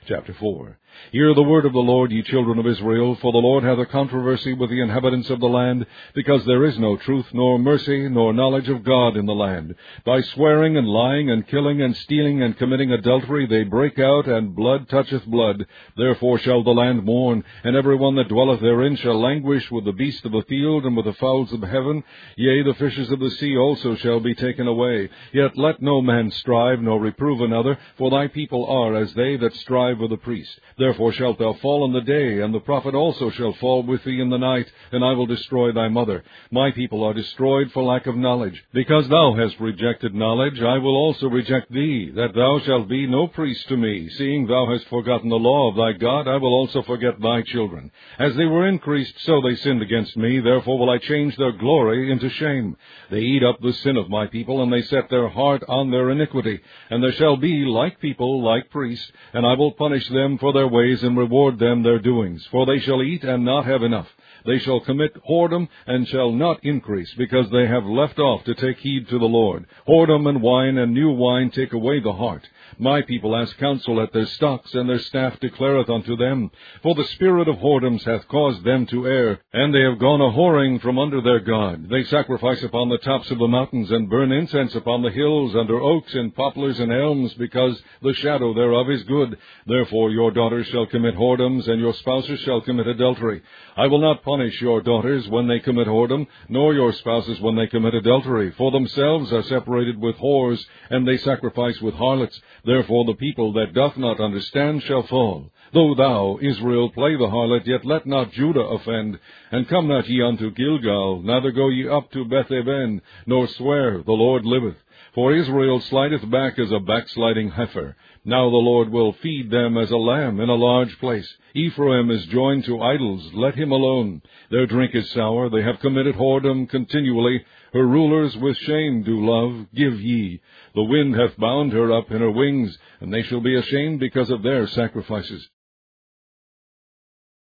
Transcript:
Chapter 4. Hear the word of the Lord, ye children of Israel, for the Lord hath a controversy with the inhabitants of the land, because there is no truth, nor mercy, nor knowledge of God in the land. By swearing and lying and killing and stealing and committing adultery they break out, and blood toucheth blood. Therefore shall the land mourn, and every one that dwelleth therein shall languish with the beasts of the field and with the fowls of heaven. Yea, the fishes of the sea also shall be taken away. Yet let no man strive, nor reprove another, for thy people are as they that strive with the priest. Therefore shalt thou fall in the day, and the prophet also shall fall with thee in the night, and I will destroy thy mother. My people are destroyed for lack of knowledge. Because thou hast rejected knowledge, I will also reject thee, that thou shalt be no priest to me. Seeing thou hast forgotten the law of thy God, I will also forget thy children. As they were increased, so they sinned against me. Therefore will I change their glory into shame. They eat up the sin of my people, and they set their heart on their iniquity. And there shall be like people, like priests, and I will punish them for their ways, and reward them their doings. For they shall eat and not have enough. They shall commit whoredom, and shall not increase, because they have left off to take heed to the Lord. Whoredom and wine and new wine take away the heart. My people ask counsel at their stocks, and their staff declareth unto them. For the spirit of whoredoms hath caused them to err, and they have gone a-whoring from under their God. They sacrifice upon the tops of the mountains, and burn incense upon the hills, under oaks and poplars and elms, because the shadow thereof is good. Therefore your daughters shall commit whoredoms, and your spouses shall commit adultery. I will not punish your daughters when they commit whoredom, nor your spouses when they commit adultery. For themselves are separated with whores, and they sacrifice with harlots. Therefore the people that doth not understand shall fall. Though thou, Israel, play the harlot, yet let not Judah offend. And come not ye unto Gilgal, neither go ye up to Beth-aven, nor swear, the Lord liveth. For Israel slideth back as a backsliding heifer. Now the Lord will feed them as a lamb in a large place. Ephraim is joined to idols, let him alone. Their drink is sour, they have committed whoredom continually. Her rulers with shame do love, give ye. The wind hath bound her up in her wings, and they shall be ashamed because of their sacrifices.